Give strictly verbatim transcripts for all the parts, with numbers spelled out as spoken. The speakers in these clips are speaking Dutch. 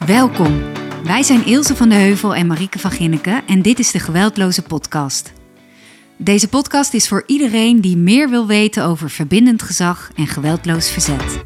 Welkom. Wij zijn Ilse van de Heuvel en Marieke van Ginneken en dit is de Geweldloze Podcast. Deze podcast is voor iedereen die meer wil weten over verbindend gezag en geweldloos verzet.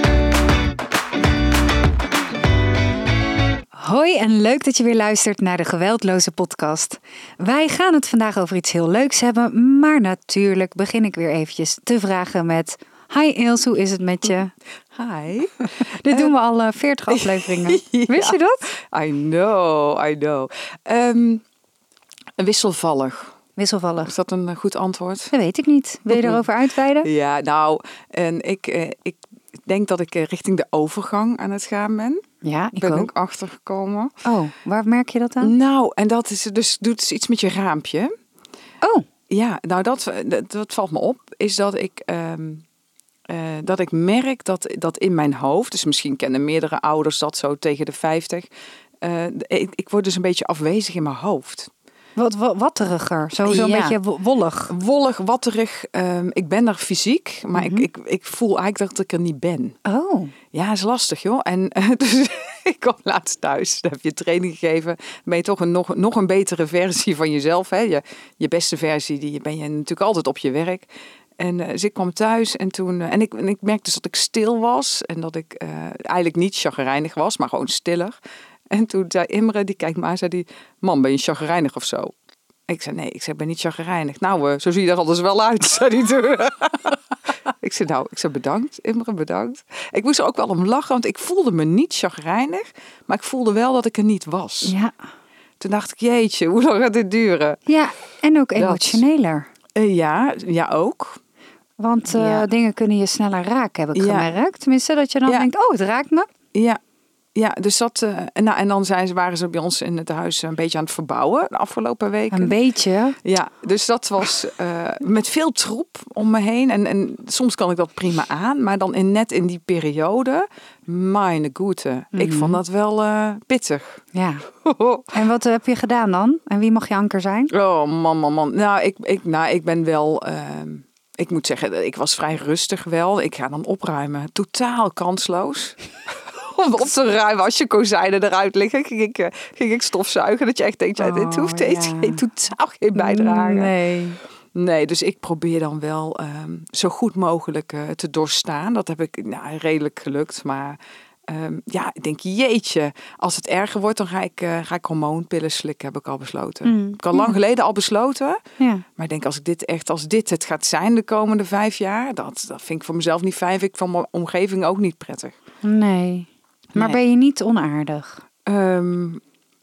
Hoi en leuk dat je weer luistert naar de Geweldloze Podcast. Wij gaan het vandaag over iets heel leuks hebben, maar natuurlijk begin ik weer eventjes te vragen met... Hi Ilse, hoe is het met je? Hi. Dit doen we al uh, veertig afleveringen. Ja. Wist je dat? I know, I know. Um, wisselvallig. Wisselvallig. Is dat een uh, goed antwoord? Dat weet ik niet. Wil je erover uitweiden? Ja, nou, en ik, uh, ik denk dat ik uh, richting de overgang aan het gaan ben. Ja, ik ben ook. ik achtergekomen. Oh, waar merk je dat aan? Nou, en dat is dus doet dus iets met je raampje. Oh. Ja, nou dat, dat, dat valt me op, is dat ik... Um, Uh, dat ik merk dat, dat in mijn hoofd, dus misschien kennen meerdere ouders dat zo tegen de vijftig, uh, ik, ik word dus een beetje afwezig in mijn hoofd. Wat, wat watteriger, zo, zo een Ja. beetje wollig. Wollig, watterig. Um, ik ben er fysiek, maar mm-hmm. ik, ik, ik voel eigenlijk dat ik er niet ben. Oh. Ja, is lastig joh. En uh, dus ik kwam laatst thuis, dan heb je training gegeven. Dan ben je toch een, nog, nog een betere versie van jezelf. Hè? Je, je beste versie, die ben je natuurlijk altijd op je werk. En uh, dus ik kwam thuis en toen uh, en, ik, en ik merkte dus dat ik stil was en dat ik uh, eigenlijk niet chagrijnig was, maar gewoon stiller. En toen zei Imre, die kijkt me aan, zei die, man, ben je chagrijnig of zo? Ik zei nee, ik zei, ik ben niet chagrijnig. Nou, uh, zo zie je er anders wel uit, zei hij toen. Ik zei nou, ik zei bedankt, Imre, bedankt. Ik moest er ook wel om lachen, want ik voelde me niet chagrijnig, maar ik voelde wel dat ik er niet was. Ja. Toen dacht ik, jeetje, hoe lang gaat dit duren? Ja, en ook emotioneler. Uh, ja, ja ook. Want uh, ja. dingen kunnen je sneller raken, heb ik ja. gemerkt. Tenminste, dat je dan ja. denkt, oh, het raakt me. Ja, ja dus dat... Uh, en, nou, en dan zijn ze, waren ze bij ons in het huis een beetje aan het verbouwen de afgelopen weken. Een beetje? Ja, dus dat was uh, met veel troep om me heen. En, en soms kan ik dat prima aan. Maar dan in, net in die periode, meine Güte. Mm-hmm. Ik vond dat wel uh, pittig. Ja. En wat heb je gedaan dan? En wie mag je anker zijn? Oh, man, man, man. Nou, ik, ik, nou, ik ben wel... Uh, Ik moet zeggen, ik was vrij rustig wel. Ik ga dan opruimen. Totaal kansloos. Om op te ruimen als je kozijnen eruit liggen. Ging ik, ging ik stofzuigen. Dat je echt denkt, ja, dit hoeft oh, deze, ja. geen, totaal geen bijdrage. Nee. Nee, dus ik probeer dan wel um, zo goed mogelijk uh, te doorstaan. Dat heb ik nou, redelijk gelukt. Maar um, ja, ik denk, jeetje. Als het erger wordt, dan ga ik, uh, ga ik hormoonpillen slikken, heb ik al besloten. Mm. Heb ik al lang ja. geleden al besloten. Ja. Maar ik denk, als ik dit echt, als dit het gaat zijn de komende vijf jaar, dat, dat vind ik voor mezelf niet fijn. Vind ik van mijn omgeving ook niet prettig. Nee. Maar nee. Ben je niet onaardig? Um,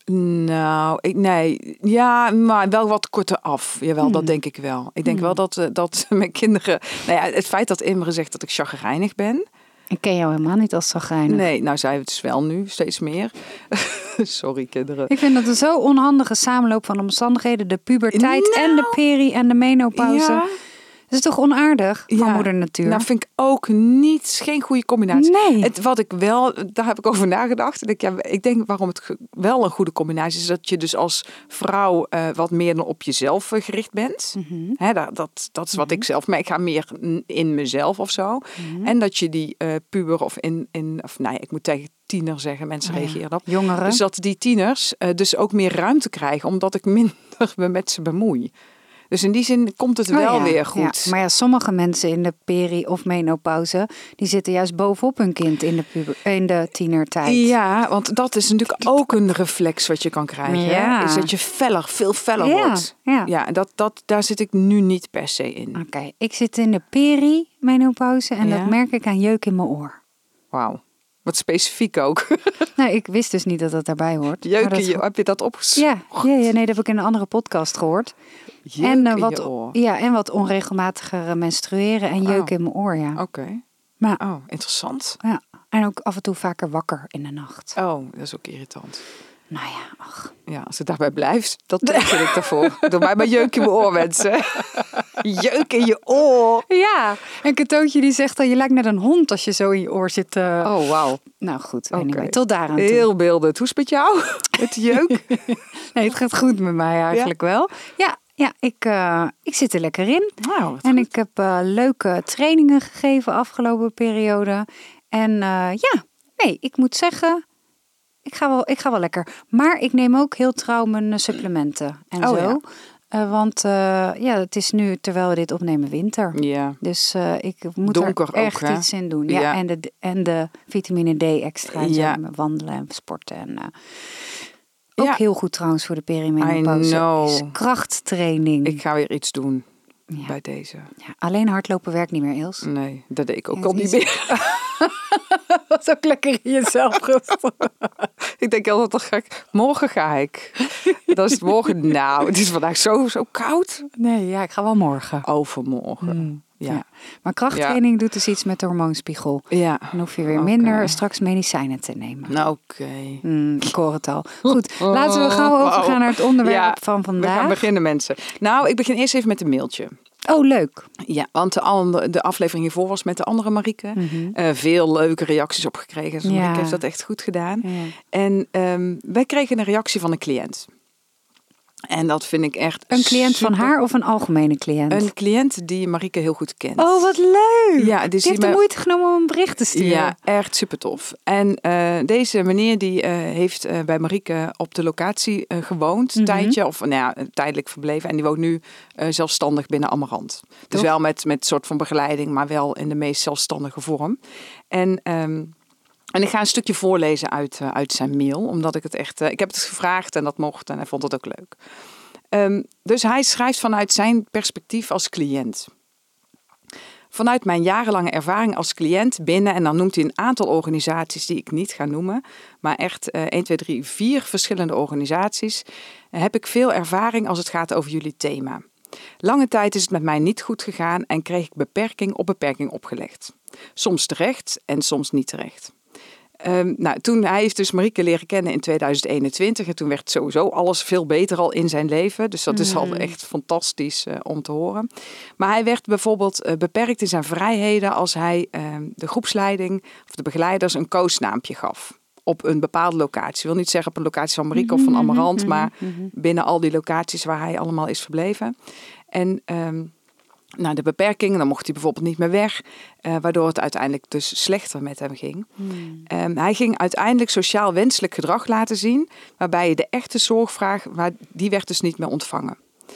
nou, ik, nee. Ja, maar wel wat korter af. Jawel, hmm. dat denk ik wel. Ik denk hmm. wel dat, uh, dat mijn kinderen... Nou ja, het feit dat Imre zegt dat ik chagrijnig ben... Ik ken jou helemaal niet als chagrijnig. Nee, nou zij het dus wel nu, steeds meer. Sorry, kinderen. Ik vind dat een zo onhandige samenloop van omstandigheden. De puberteit nou. en de peri en de menopauze. Ja. Dat is toch onaardig van ja, moeder natuur? Nou vind ik ook niet, geen goede combinatie. Nee. Het, wat ik wel, daar heb ik over nagedacht. Ik, ja, ik denk waarom het wel een goede combinatie is. Dat je dus als vrouw uh, wat meer op jezelf gericht bent. Mm-hmm. Hè, dat, dat, dat is wat mm-hmm. ik zelf, maar ik ga meer in mezelf of zo. Mm-hmm. En dat je die uh, puber of in, in of nee, ik moet tegen tiener zeggen, mensen oh ja. reageren op. Jongeren. Dus dat die tieners uh, dus ook meer ruimte krijgen, omdat ik minder me met ze bemoei. Dus in die zin komt het wel oh ja, weer goed. Ja. Maar ja, sommige mensen in de peri- of menopauze... die zitten juist bovenop hun kind in de, puber- in de tienertijd. Ja, want dat is natuurlijk ook een reflex wat je kan krijgen. Ja. Is dat je feller, veel feller ja, wordt. Ja, ja en dat, dat, daar zit ik nu niet per se in. Oké, okay. Ik zit in de peri-menopauze en ja. dat merk ik aan jeuk in mijn oor. Wauw. Wat specifiek ook. Nou, ik wist dus niet dat dat daarbij hoort. Jeuk dat... in je, heb je dat opgezocht? Ja, ja, ja, nee, dat heb ik in een andere podcast gehoord. Jeuk en, uh, in wat, je oor. Ja, en wat onregelmatiger menstrueren en jeuk oh. in mijn oor, ja. Oké. Okay. Maar, oh, interessant. Ja, en ook af en toe vaker wakker in de nacht. Oh, dat is ook irritant. Nou ja, ach. Ja, als het daarbij blijft, dat teken ik daarvoor. Doe mij maar jeuk in mijn oor, mensen. Jeuk in je oor. Ja, en Katootje die zegt dan, je lijkt net een hond als je zo in je oor zit. Uh... Oh, wauw. Nou goed, anyway, okay. Tot daar aan toe. Heel beeldend. Hoe is het met jou? Met de jeuk? Nee, het gaat goed met mij eigenlijk ja? wel. Ja, ja ik, uh, ik zit er lekker in. Wow, en goed. ik heb uh, leuke trainingen gegeven afgelopen periode. En uh, ja, nee, ik moet zeggen... ik ga wel, ik ga wel lekker. Maar ik neem ook heel trouw mijn uh, supplementen en oh, zo. Ja. Uh, want uh, ja, het is nu, terwijl we dit opnemen, winter. Ja. Dus uh, ik moet Donker er echt ook, iets in doen. Ja, ja. En, de, en de vitamine D extra. En ja. zo, wandelen en sporten. En, uh, ook ja. heel goed trouwens voor de perimenopauze. I know. Is krachttraining. Ik ga weer iets doen ja. bij deze. Ja, alleen hardlopen werkt niet meer, Els. Nee, dat deed ik ook ja, al niet is... meer. Dat is ook lekker in jezelf rustig. Ik denk altijd, dan ga ik, morgen ga ik. Dat is morgen. Nou, het is vandaag zo, zo koud. Nee, ja, ik ga wel morgen. Overmorgen. Mm, ja. ja. Maar krachttraining ja. doet dus iets met de hormoonspiegel. Ja. Dan hoef je weer okay. minder straks medicijnen te nemen. Nou, oké. Okay. Mm, ik hoor het al. Goed, laten we gauw overgaan naar het onderwerp ja, van vandaag. We gaan beginnen, mensen. Nou, ik begin eerst even met een mailtje. Oh, leuk. Ja, want de, de aflevering hiervoor was met de andere Marieke. Mm-hmm. Uh, veel leuke reacties op gekregen. Dus ja. Marieke heeft dat echt goed gedaan. Ja. En um, wij kregen een reactie van een cliënt. En dat vind ik echt Een cliënt super... van haar of een algemene cliënt? Een cliënt die Marieke heel goed kent. Oh, wat leuk! Ja, dus die heeft me... de moeite genomen om een bericht te sturen. Ja, echt super tof. En uh, deze meneer die uh, heeft uh, bij Marieke op de locatie uh, gewoond. Een mm-hmm. tijdje, of nou ja, tijdelijk verbleven. En die woont nu uh, zelfstandig binnen Amarant. Dus wel met een soort van begeleiding, maar wel in de meest zelfstandige vorm. En... Um, En ik ga een stukje voorlezen uit, uh, uit zijn mail, omdat ik het echt... Uh, ik heb het gevraagd en dat mocht en hij vond het ook leuk. Um, dus hij schrijft vanuit zijn perspectief als cliënt. Vanuit mijn jarenlange ervaring als cliënt binnen... en dan noemt hij een aantal organisaties die ik niet ga noemen... maar echt uh, één, twee, drie, vier verschillende organisaties... Uh, heb ik veel ervaring als het gaat over jullie thema. Lange tijd is het met mij niet goed gegaan... en kreeg ik beperking op beperking opgelegd. Soms terecht en soms niet terecht. Um, nou, toen hij heeft dus Marieke leren kennen in tweeduizend eenentwintig en toen werd sowieso alles veel beter al in zijn leven. Dus dat is al echt fantastisch uh, om te horen. Maar hij werd bijvoorbeeld uh, beperkt in zijn vrijheden als hij uh, de groepsleiding of de begeleiders een koosnaampje gaf. Op een bepaalde locatie. Ik wil niet zeggen op een locatie van Marieke of van Amarant, maar binnen al die locaties waar hij allemaal is verbleven. En... Um, Nou, de beperkingen, dan mocht hij bijvoorbeeld niet meer weg, uh, waardoor het uiteindelijk dus slechter met hem ging. Hmm. Um, hij ging uiteindelijk sociaal wenselijk gedrag laten zien, waarbij de echte zorgvraag, waar, die werd dus niet meer ontvangen.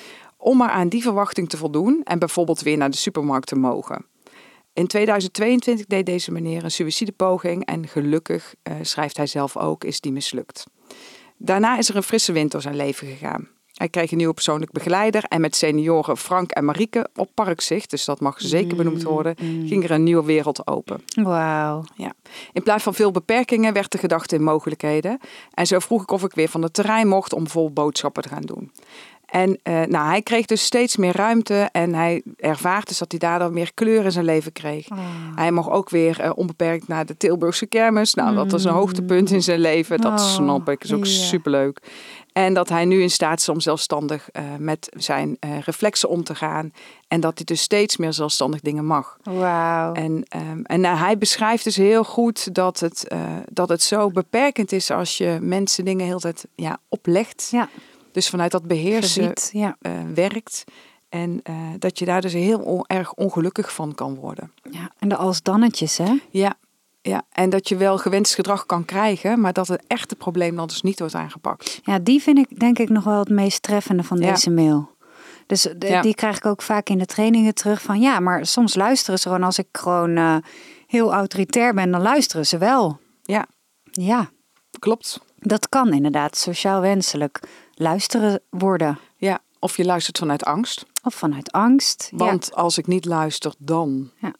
Om maar aan die verwachting te voldoen en bijvoorbeeld weer naar de supermarkt te mogen. In tweeduizend tweeëntwintig deed deze meneer een suïcidepoging en gelukkig, uh, schrijft hij zelf ook, is die mislukt. Daarna is er een frisse wind door zijn leven gegaan. Hij kreeg een nieuwe persoonlijk begeleider en met senioren Frank en Marieke op Parkzicht, dus dat mag zeker benoemd worden, mm. ging er een nieuwe wereld open. Wauw. Ja. In plaats van veel beperkingen werd de gedachte in mogelijkheden. En zo vroeg ik of ik weer van het terrein mocht om bijvoorbeeld boodschappen te gaan doen. En uh, nou, hij kreeg dus steeds meer ruimte en hij ervaart dus dat hij daardoor meer kleur in zijn leven kreeg. Oh. Hij mocht ook weer uh, onbeperkt naar de Tilburgse kermis. Nou, dat was een hoogtepunt in zijn leven. Dat oh, snap ik. Is ook yeah. superleuk. En dat hij nu in staat is om zelfstandig uh, met zijn uh, reflexen om te gaan. En dat hij dus steeds meer zelfstandig dingen mag. Wauw. En, um, en uh, hij beschrijft dus heel goed dat het, uh, dat het zo beperkend is als je mensen dingen heel tijd ja, oplegt. Ja. Dus vanuit dat beheersen Verbied, ja. uh, werkt. En uh, dat je daar dus heel on- erg ongelukkig van kan worden. Ja, en de als-dannetjes, hè? Ja, ja, en dat je wel gewenst gedrag kan krijgen, maar dat het echte probleem dan dus niet wordt aangepakt. Ja, die vind ik denk ik nog wel het meest treffende van deze ja. mail. Dus de, ja. die krijg ik ook vaak in de trainingen terug van ja, maar soms luisteren ze gewoon als ik gewoon uh, heel autoritair ben, dan luisteren ze wel. Ja. Ja. Klopt. Dat kan inderdaad sociaal wenselijk luisteren worden. Ja, of je luistert vanuit angst. Of vanuit angst. Want ja. als ik niet luister, dan. Ja,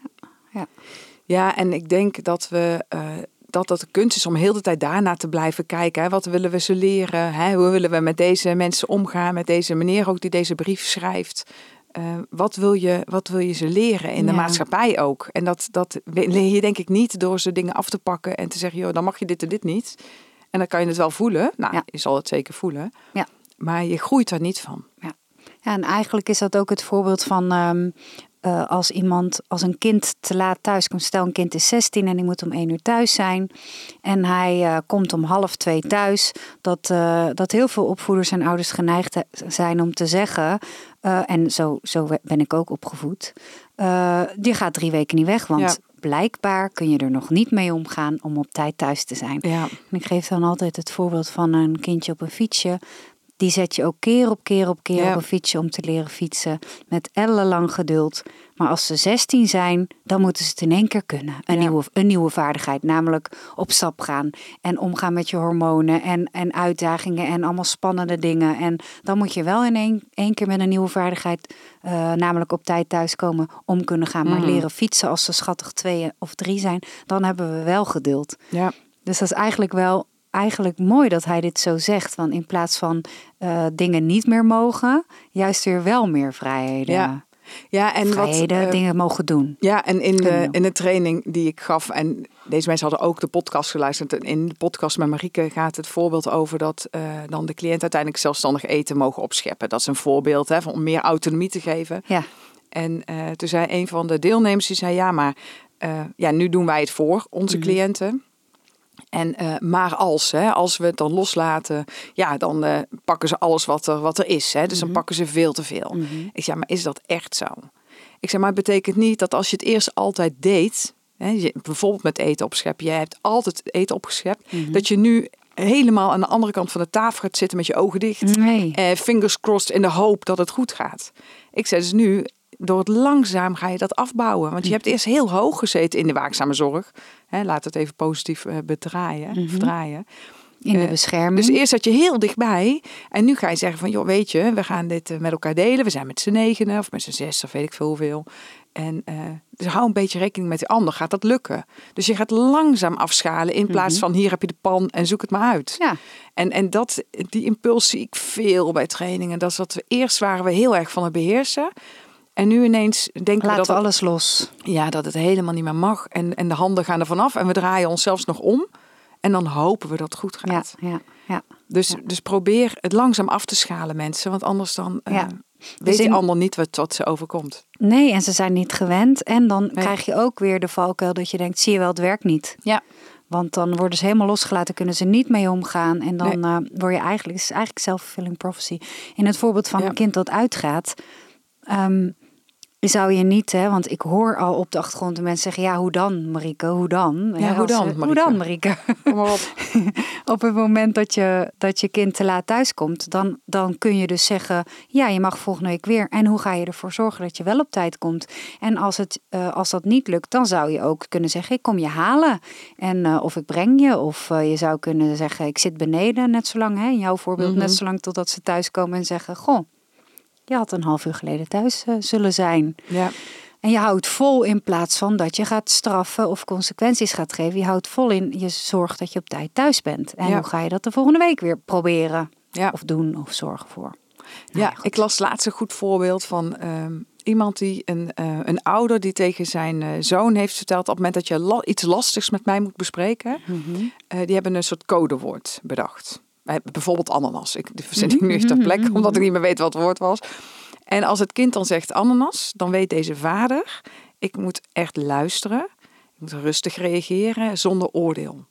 ja. Ja, en ik denk dat we uh, dat dat de kunst is om heel de tijd daarna te blijven kijken. Hè. Wat willen we ze leren? Hè? Hoe willen we met deze mensen omgaan? Met deze meneer ook die deze brief schrijft. Uh, wat, wil je, wat wil je ze leren in de ja. maatschappij ook? En dat, dat leer je denk ik niet door ze dingen af te pakken en te zeggen, joh, dan mag je dit en dit niet. En dan kan je het wel voelen. Nou, ja. je zal het zeker voelen. Ja. Maar je groeit er niet van. Ja. Ja, en eigenlijk is dat ook het voorbeeld van um, uh, als iemand, als een kind te laat thuis komt. Stel een kind is zestien en die moet om één uur thuis zijn. En hij uh, komt om half twee thuis. Dat, uh, dat heel veel opvoeders en ouders geneigd zijn om te zeggen. Uh, en zo, zo ben ik ook opgevoed. Uh, die gaat drie weken niet weg, want ja. blijkbaar kun je er nog niet mee omgaan om op tijd thuis te zijn. Ja. En ik geef dan altijd het voorbeeld van een kindje op een fietsje. Die zet je ook keer op keer op keer Ja. op een fietsje om te leren fietsen. Met ellenlang geduld. Maar als ze zestien zijn, dan moeten ze het in één keer kunnen. Een, Ja. nieuwe, een nieuwe vaardigheid, namelijk op stap gaan. En omgaan met je hormonen en, en uitdagingen en allemaal spannende dingen. En dan moet je wel in één, één keer met een nieuwe vaardigheid, uh, namelijk op tijd thuiskomen, om kunnen gaan. Maar Mhm. leren fietsen als ze schattig twee of drie zijn, dan hebben we wel geduld. Ja. Dus dat is eigenlijk wel eigenlijk mooi dat hij dit zo zegt. Want in plaats van uh, dingen niet meer mogen, juist weer wel meer vrijheden. Ja. Ja, en vrijheden, wat, uh, dingen mogen doen. Ja, en in de, in de training die ik gaf, en deze mensen hadden ook de podcast geluisterd. En in de podcast met Marieke gaat het voorbeeld over dat uh, dan de cliënt uiteindelijk zelfstandig eten mogen opscheppen. Dat is een voorbeeld, hè, van om meer autonomie te geven. Ja. En uh, toen zei een van de deelnemers, die zei ja, maar uh, ja, nu doen wij het voor onze mm-hmm. cliënten. En uh, maar als, hè, als we het dan loslaten, ja, dan uh, pakken ze alles wat er, wat er is. Hè, dus mm-hmm. dan pakken ze veel te veel. Mm-hmm. Ik zei, maar is dat echt zo? Ik zei, maar het betekent niet dat als je het eerst altijd deed, hè, je, bijvoorbeeld met eten opscheppen, jij hebt altijd eten opgeschept, mm-hmm. dat je nu helemaal aan de andere kant van de tafel gaat zitten met je ogen dicht. Nee. Uh, fingers crossed in de hoop dat het goed gaat. Ik zei dus nu, door het langzaam ga je dat afbouwen. Want je hebt eerst heel hoog gezeten in de waakzame zorg. Hè, laat het even positief uh, bedraaien, mm-hmm. verdraaien. In de bescherming. Uh, dus eerst zat je heel dichtbij. En nu ga je zeggen van, joh, weet je, we gaan dit uh, met elkaar delen. We zijn met z'n negenen of met z'n zes of weet ik veel hoeveel. En uh, dus hou een beetje rekening met die ander. Gaat dat lukken? Dus je gaat langzaam afschalen in plaats mm-hmm. van hier heb je de pan en zoek het maar uit. Ja. En, en dat, die impuls zie ik veel bij trainingen. Dat is dat we eerst waren we heel erg van het beheersen. En nu ineens denken Laten we dat we het, alles los. Ja, dat het helemaal niet meer mag. En, en de handen gaan er vanaf. En we draaien ons zelfs nog om. En dan hopen we dat het goed gaat. Ja, ja, ja. Dus, ja. dus probeer het langzaam af te schalen, mensen. Want anders dan uh, ja. weet dus in... die ander niet wat, wat ze overkomt. Nee, en ze zijn niet gewend. En dan nee. krijg je ook weer de valkuil dat je denkt, zie je wel, het werkt niet. Ja. Want dan worden ze helemaal losgelaten, kunnen ze niet mee omgaan. En dan nee. uh, word je eigenlijk, het is eigenlijk self-fulfilling prophecy. In het voorbeeld van ja. een kind dat uitgaat, Um, zou je niet, hè, want ik hoor al op de achtergrond de mensen zeggen, ja, hoe dan, Marieke, hoe dan? Ja, ja, hoe dan, ze, Marieke? Hoe dan, Marieke? Kom maar op. Op het moment dat je, dat je kind te laat thuiskomt, dan, dan kun je dus zeggen, ja, je mag volgende week weer. En hoe ga je ervoor zorgen dat je wel op tijd komt? En als, het, uh, als dat niet lukt, dan zou je ook kunnen zeggen, ik kom je halen. En, uh, of ik breng je. Of uh, je zou kunnen zeggen, ik zit beneden net zo lang, hè, in jouw voorbeeld, mm-hmm. net zo lang totdat ze thuiskomen en zeggen, goh, je had een half uur geleden thuis uh, zullen zijn. Ja. En je houdt vol in plaats van dat je gaat straffen of consequenties gaat geven. Je houdt vol in, je zorgt dat je op tijd thuis bent. En ja. hoe ga je dat de volgende week weer proberen? Ja. Of doen of zorgen voor? Nou, ja, ik las laatst een goed voorbeeld van um, iemand die, een, uh, een ouder die tegen zijn uh, zoon heeft verteld, op het moment dat je la- iets lastigs met mij moet bespreken, mm-hmm. uh, die hebben een soort codewoord bedacht. Bijvoorbeeld ananas. Ik verzin ik nu eens ter plekke, omdat ik niet meer weet wat het woord was. En als het kind dan zegt ananas, dan weet deze vader, ik moet echt luisteren. Ik moet rustig reageren, zonder oordeel.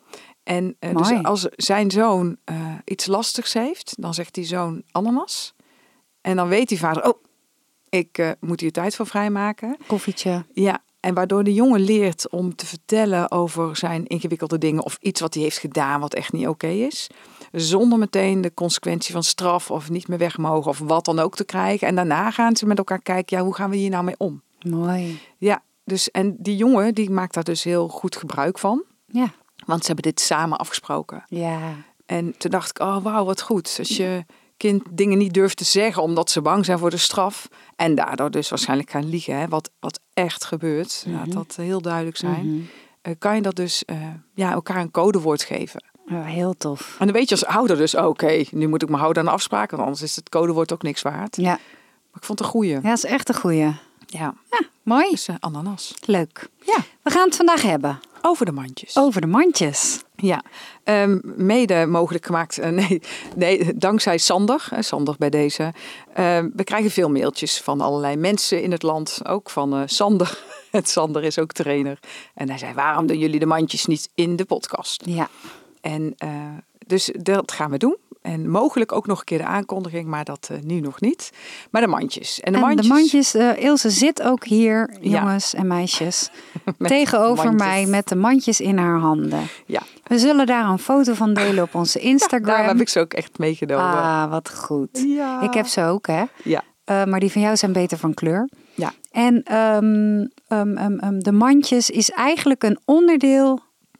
En uh, dus als zijn zoon uh, iets lastigs heeft, dan zegt die zoon ananas. En dan weet die vader, oh, ik uh, moet hier tijd voor vrijmaken. Koffietje. Ja. En waardoor de jongen leert om te vertellen over zijn ingewikkelde dingen of iets wat hij heeft gedaan wat echt niet oké okay is. Zonder meteen de consequentie van straf of niet meer weg mogen of wat dan ook te krijgen. En daarna gaan ze met elkaar kijken, ja, hoe gaan we hier nou mee om? Mooi. Ja, dus en die jongen die maakt daar dus heel goed gebruik van. Ja. Want ze hebben dit samen afgesproken. Ja. En toen dacht ik, oh wauw, wat goed. Als je kind dingen niet durft te zeggen omdat ze bang zijn voor de straf. En daardoor dus waarschijnlijk gaan liegen. Hè, wat, wat echt gebeurt. Mm-hmm. Laat dat heel duidelijk zijn. Mm-hmm. Uh, kan je dat dus uh, ja, elkaar een codewoord geven. Ja, heel tof. En dan weet je als ouder dus, oké, okay, nu moet ik me houden aan de afspraken. Want anders is het codewoord ook niks waard. Ja. Maar ik vond het een goeie. Ja, dat is echt een goeie. Ja. Ja, mooi. Dus uh, ananas. Leuk. Ja. We gaan het vandaag hebben. Over de mandjes. Over de mandjes. Ja, um, mede mogelijk gemaakt, uh, nee, nee, dankzij Sander, uh, Sander bij deze. Uh, we krijgen veel mailtjes van allerlei mensen in het land, ook van uh, Sander. Het Sander is ook trainer. En hij zei, waarom doen jullie de mandjes niet in de podcast? Ja. En uh, dus dat gaan we doen. En mogelijk ook nog een keer de aankondiging, maar dat uh, nu nog niet. Maar de mandjes. En de en mandjes, de mandjes uh, Ilse zit ook hier, jongens ja. en meisjes, tegenover mandjes. mij met de mandjes in haar handen. Ja. We zullen daar een foto van delen op onze Instagram. Ja, daar heb ik ze ook echt meegenomen. Ah, wat goed. Ja. Ik heb ze ook, hè. Ja. Uh, maar die van jou zijn beter van kleur. Ja. En um, um, um, um, de mandjes is eigenlijk een onderdeel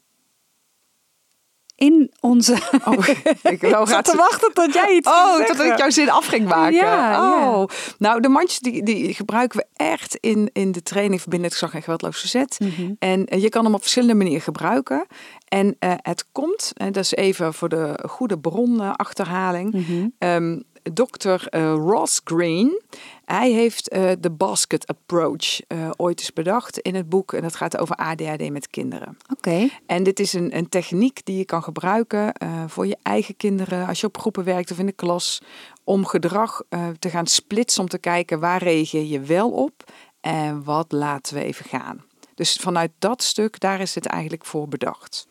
in onze... Oh, ik ik zat te wachten tot jij iets Oh, tot ik jouw zin af ging maken. Ja, oh. ja. Nou, de mandjes die, die gebruiken we echt in, in de training Verbindend Gezag en Geweldloos Verzet. Mm-hmm. En uh, je kan hem op verschillende manieren gebruiken. En uh, het komt, en dat is even voor de goede bron uh, achterhaling... Mm-hmm. Um, dokter uh, Ross Green, hij heeft uh, de basket approach uh, ooit eens bedacht in het boek. En dat gaat over A D H D met kinderen. Oké. Okay. En dit is een, een techniek die je kan gebruiken uh, voor je eigen kinderen. Als je op groepen werkt of in de klas. Om gedrag uh, te gaan splitsen. Om te kijken waar reageer je wel op. En wat laten we even gaan. Dus vanuit dat stuk, daar is het eigenlijk voor bedacht.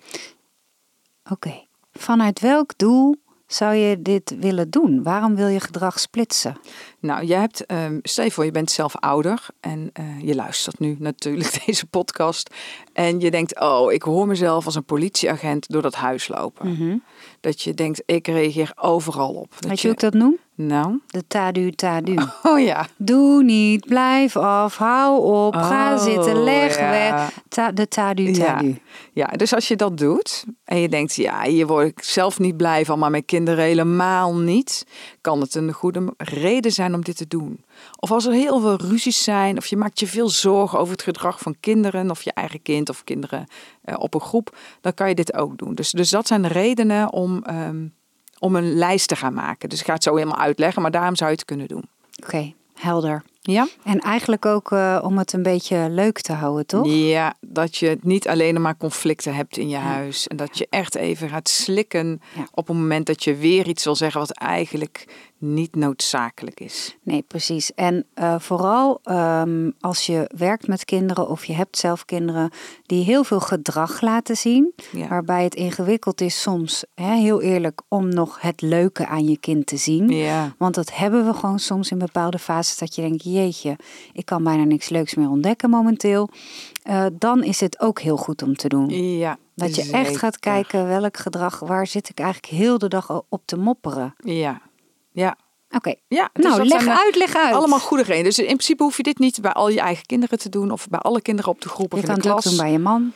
Oké. Okay. Vanuit welk doel zou je dit willen doen? Waarom wil je gedrag splitsen? Nou, je hebt, um, stel je voor, je bent zelf ouder en uh, je luistert nu natuurlijk deze podcast. En je denkt, oh, ik hoor mezelf als een politieagent door dat huis lopen. Mm-hmm. Dat je denkt, ik reageer overal op. Weet je hoe ik dat noem? Nou? De tadu tadu. Oh ja. Doe niet, blijf af, hou op, oh, ga zitten, leg ja. weg. Ta- de tadu tadu. Ja. ja, dus als je dat doet en je denkt, ja, hier word ik zelf niet blij van, maar mijn kinderen helemaal niet. Kan het een goede reden zijn om dit te doen? Of als er heel veel ruzies zijn, of je maakt je veel zorgen over het gedrag van kinderen, of je eigen kind of kinderen uh, op een groep, dan kan je dit ook doen. Dus, dus dat zijn de redenen om... Um, om een lijst te gaan maken. Dus ik ga het zo helemaal uitleggen, maar daarom zou je het kunnen doen. Oké, okay, helder. Ja? En eigenlijk ook uh, om het een beetje leuk te houden, toch? Ja, dat je niet alleen maar conflicten hebt in je ja. huis. En dat je echt even gaat slikken ja. op het moment dat je weer iets wil zeggen wat eigenlijk niet noodzakelijk is. Nee, precies. En uh, vooral um, als je werkt met kinderen of je hebt zelf kinderen die heel veel gedrag laten zien. Ja. Waarbij het ingewikkeld is soms, hè, heel eerlijk, om nog het leuke aan je kind te zien. Ja. Want dat hebben we gewoon soms in bepaalde fases dat je denkt, jeetje, ik kan bijna niks leuks meer ontdekken momenteel. Uh, dan is het ook heel goed om te doen. Ja, dat je zeker. echt gaat kijken welk gedrag, waar zit ik eigenlijk heel de dag op te mopperen. Ja, ja. Oké, okay. Ja, dus nou leg uit, leg uit. Allemaal goede redenen. Dus in principe hoef je dit niet bij al je eigen kinderen te doen of bij alle kinderen op de groep of je in de klas. Je kan het ook doen bij je man.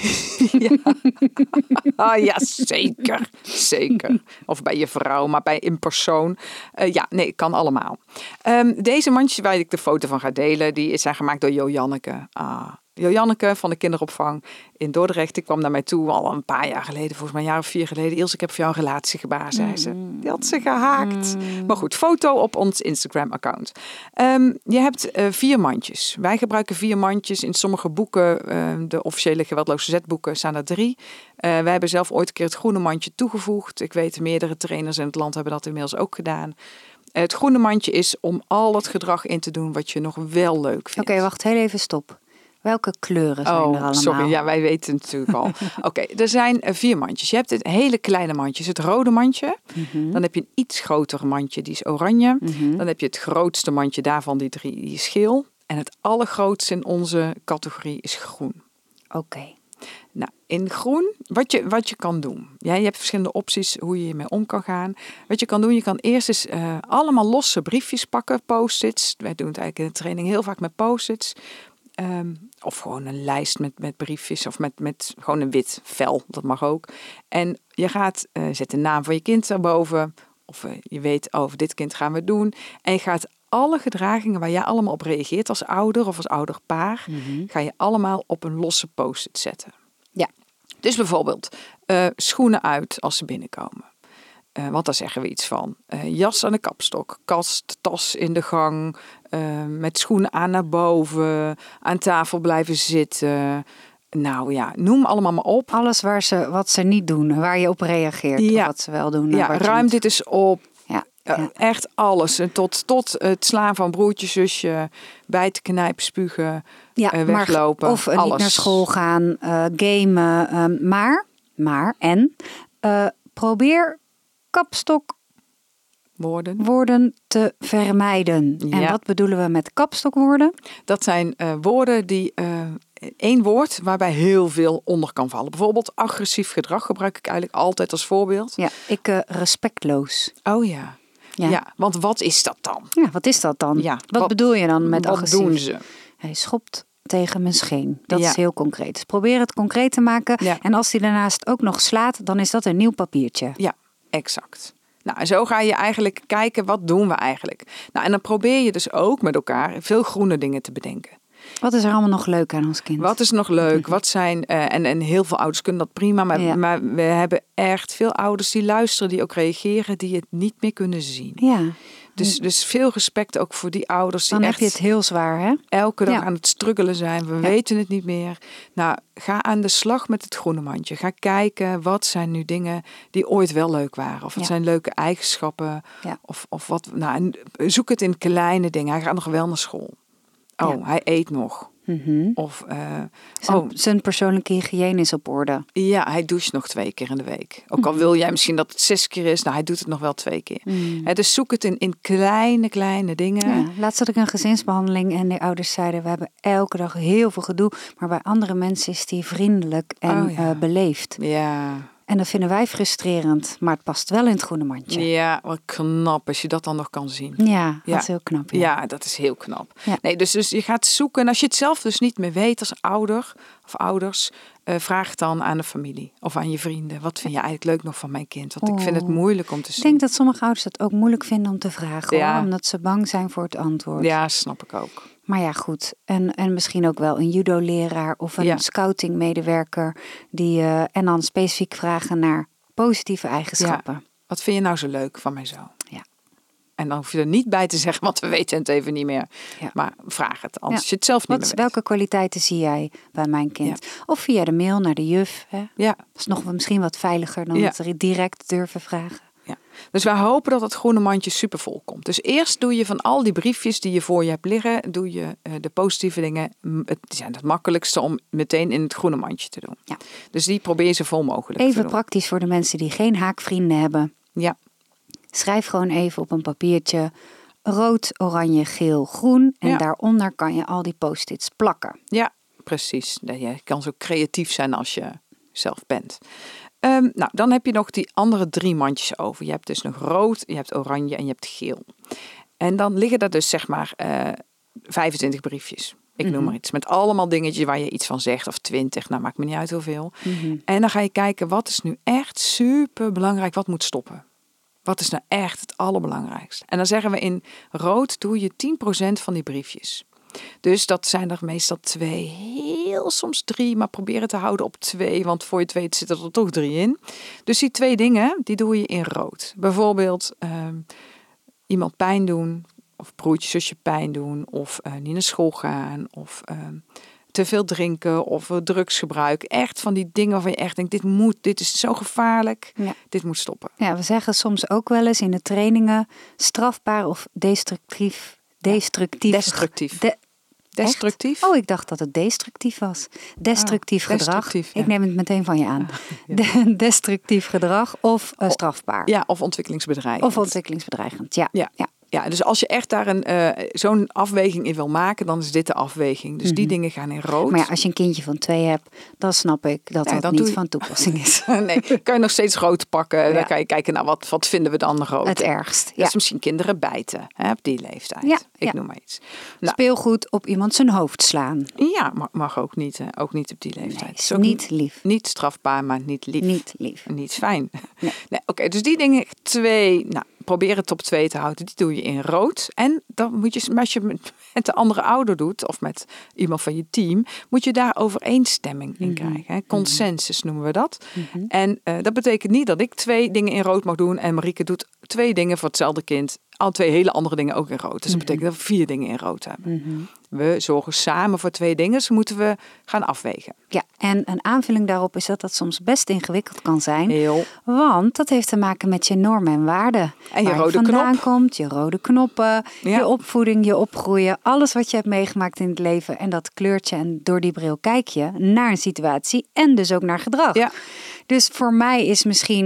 ja. Ah, ja, zeker. Zeker. Of bij je vrouw, maar bij in persoon. Uh, ja, nee, kan allemaal. Um, deze mandjes waar ik de foto van ga delen, die zijn gemaakt door Jo Janneke. Ah. Jo Janneke van de kinderopvang in Dordrecht. Die kwam naar mij toe al een paar jaar geleden, volgens mij een jaar of vier geleden. Ilse, ik heb voor jou een relatie gebaard, zei ze. Die had ze gehaakt. Mm. Maar goed, foto op ons Instagram-account. Um, je hebt uh, vier mandjes. Wij gebruiken vier mandjes. In sommige boeken, uh, de officiële geweldloos verzetboeken, staan er drie. Uh, wij hebben zelf ooit een keer het groene mandje toegevoegd. Ik weet, meerdere trainers in het land hebben dat inmiddels ook gedaan. Het groene mandje is om al het gedrag in te doen wat je nog wel leuk vindt. Oké, okay, wacht, heel even stop. Welke kleuren zijn oh, er allemaal? Sorry, ja, wij weten het natuurlijk al. Oké, okay, er zijn vier mandjes. Je hebt het hele kleine mandje, het rode mandje. Mm-hmm. Dan heb je een iets groter mandje, die is oranje. Mm-hmm. Dan heb je het grootste mandje daarvan, die drie, die is geel. En het allergrootste in onze categorie is groen. Oké. Okay. Nou, in groen, wat je, wat je kan doen. Ja, je hebt verschillende opties hoe je hiermee om kan gaan. Wat je kan doen, je kan eerst eens uh, allemaal losse briefjes pakken, post-its. Wij doen het eigenlijk in de training heel vaak met post-its. Um, of gewoon een lijst met, met briefjes of met, met gewoon een wit vel, dat mag ook. En je gaat, uh, zet de naam van je kind daarboven. Of uh, je weet, over oh, dit kind gaan we doen. En je gaat alle gedragingen waar jij allemaal op reageert als ouder of als ouderpaar, mm-hmm. ga je allemaal op een losse post-it zetten. Ja. Dus bijvoorbeeld uh, schoenen uit als ze binnenkomen. Uh, want daar zeggen we iets van. Uh, jas aan de kapstok, kast, tas in de gang, uh, met schoenen aan naar boven, aan tafel blijven zitten. Nou ja, noem allemaal maar op. Alles waar ze, wat ze niet doen, waar je op reageert, ja. of wat ze wel doen. Ja, ruim niet... dit eens op. Ja. Uh, ja. Echt alles. Tot, tot het slaan van broertje, zusje, bijten, knijpen, spugen, ja, uh, weglopen. Maar, of uh, niet naar school gaan, uh, gamen. Uh, maar, maar, en, uh, probeer kapstok woorden. Woorden te vermijden. En Ja. wat bedoelen we met kapstokwoorden? Dat zijn uh, woorden die... Uh, één woord waarbij heel veel onder kan vallen. Bijvoorbeeld agressief gedrag gebruik ik eigenlijk altijd als voorbeeld. Ja, ik uh, respectloos. Oh ja. ja. Ja, want wat is dat dan? Ja, wat is dat dan? Ja, wat, wat bedoel je dan met wat agressief? Wat doen ze? Hij schopt tegen mijn scheen. Dat ja. is heel concreet. Dus probeer het concreet te maken. Ja. En als hij daarnaast ook nog slaat, dan is dat een nieuw papiertje. Ja, exact. Nou, zo ga je eigenlijk kijken, wat doen we eigenlijk? Nou, en dan probeer je dus ook met elkaar veel groene dingen te bedenken. Wat is er allemaal nog leuk aan ons kind? Wat is nog leuk? Wat zijn, uh, en, en heel veel ouders kunnen dat prima, maar, ja. maar we hebben echt veel ouders die luisteren, die ook reageren, die het niet meer kunnen zien. Ja. Dus, dus veel respect ook voor die ouders. Die Dan echt heb je het heel zwaar, hè? Elke dag ja. aan het struggelen zijn. We ja. weten het niet meer. Nou, ga aan de slag met het groene mandje. Ga kijken, wat zijn nu dingen die ooit wel leuk waren. Of wat ja. zijn leuke eigenschappen. Ja. Of, of wat. Nou, zoek het in kleine dingen. Hij gaat nog wel naar school. Oh, ja. hij eet nog. Mm-hmm. Of uh, zijn, oh, zijn persoonlijke hygiëne is op orde. Ja, hij doucht nog twee keer in de week. Ook al wil jij misschien dat het zes keer is, nou, hij doet het nog wel twee keer. Mm. He, dus zoek het in, in kleine, kleine dingen. Ja, laatst had ik een gezinsbehandeling en de ouders zeiden, we hebben elke dag heel veel gedoe, maar bij andere mensen is die vriendelijk en oh, ja. uh, beleefd. Ja. En dat vinden wij frustrerend, maar het past wel in het groene mandje. Ja, wat knap als je dat dan nog kan zien. Ja, dat ja. is heel knap. Ja, ja dat is heel knap. Ja. Nee, dus, dus je gaat zoeken. En als je het zelf dus niet meer weet als ouder of ouders, uh, vraag het dan aan de familie of aan je vrienden. Wat vind je eigenlijk leuk nog van mijn kind? Want oh. ik vind het moeilijk om te zien. Ik denk dat sommige ouders het ook moeilijk vinden om te vragen. Ja. Hoor, omdat ze bang zijn voor het antwoord. Ja, snap ik ook. Maar ja, goed. En, en misschien ook wel een judo-leraar of een ja. scouting-medewerker. Die, uh, en dan specifiek vragen naar positieve eigenschappen. Ja. Wat vind je nou zo leuk van mijn zoon? Ja. En dan hoef je er niet bij te zeggen, want we weten het even niet meer. Ja. Maar vraag het, anders ja. je het zelf niet Wat, meer welke weet. kwaliteiten zie jij bij mijn kind? Ja. Of via de mail naar de juf. Hè? Ja. Dat is nog misschien wat veiliger dan ja. het direct durven vragen. Ja. Dus wij hopen dat het groene mandje supervol komt. Dus eerst doe je van al die briefjes die je voor je hebt liggen, doe je uh, de positieve dingen. Het is het makkelijkste om meteen in het groene mandje te doen. Ja. Dus die probeer je zo vol mogelijk even te doen. Praktisch voor de mensen die geen haakvrienden hebben. Ja. Schrijf gewoon even op een papiertje rood, oranje, geel, groen. En ja. daaronder kan je al die post-its plakken. Ja, precies. Je kan zo creatief zijn als je zelf bent. Um, nou, dan heb je nog die andere drie mandjes over. Je hebt dus nog rood, je hebt oranje en je hebt geel. En dan liggen er dus zeg maar uh, vijfentwintig briefjes. Ik noem mm-hmm. maar iets. Met allemaal dingetjes waar je iets van zegt. Of twintig, nou maakt me niet uit hoeveel. Mm-hmm. En dan ga je kijken, wat is nu echt super belangrijk? Wat moet stoppen? Wat is nou echt het allerbelangrijkste? En dan zeggen we in rood doe je tien procent van die briefjes. Dus dat zijn er meestal twee, heel soms drie, maar probeer het te houden op twee, want voor je het weet zitten er toch drie in. Dus die twee dingen, die doe je in rood. Bijvoorbeeld um, iemand pijn doen, of broertje, zusje pijn doen, of uh, niet naar school gaan, of um, te veel drinken, of uh, drugsgebruik. Echt van die dingen waarvan je echt denkt, dit moet, dit is zo gevaarlijk, ja. dit moet stoppen. Ja, we zeggen soms ook wel eens in de trainingen strafbaar of destructief. Destructief. Destructief. De- Destructief? Oh, ik dacht dat het destructief was. Destructief oh, gedrag. Destructief, ja. Ik neem het meteen van je aan. Ja. De- destructief gedrag of uh, strafbaar. Ja, of ontwikkelingsbedreigend. Of ontwikkelingsbedreigend, ja. Ja. ja. Ja, dus als je echt daar een, uh, zo'n afweging in wil maken, dan is dit de afweging. Dus mm-hmm. die dingen gaan in rood. Maar ja, als je een kindje van twee hebt, dan snap ik dat ja, dat niet je... van toepassing is. Nee, kan je nog steeds rood pakken. Ja. Dan kan je kijken, nou, wat, wat vinden we dan rood? Het ergst, ja. Dus misschien kinderen bijten, hè, op die leeftijd. Ja, ik ja. noem maar iets. Nou, speelgoed op iemand zijn hoofd slaan. Ja, mag, mag ook niet. Hè. Ook niet op die leeftijd. Nee, niet lief. Niet strafbaar, maar niet lief. Niet lief. Niet fijn. Nee. Nee, Oké, okay, dus die dingen, twee... Nou, probeer het top twee te houden. Die doe je in rood. En dan moet je, als je met de andere ouder doet, of met iemand van je team, moet je daar overeenstemming in mm-hmm. krijgen. Hè? Consensus noemen we dat. Mm-hmm. En uh, dat betekent niet dat ik twee dingen in rood mag doen en Marieke doet twee dingen voor hetzelfde kind. Al twee hele andere dingen ook in rood. Dus dat betekent dat we vier dingen in rood hebben. Mm-hmm. We zorgen samen voor twee dingen, dus moeten we gaan afwegen. Ja, en een aanvulling daarop is dat dat soms best ingewikkeld kan zijn. Heel. Want dat heeft te maken met je normen en waarden. En je waar rode je vandaan knop. komt, je rode knoppen, ja. je opvoeding, je opgroeien. Alles wat je hebt meegemaakt in het leven. En dat kleurt je en door die bril kijk je naar een situatie en dus ook naar gedrag. Ja. Dus voor mij is misschien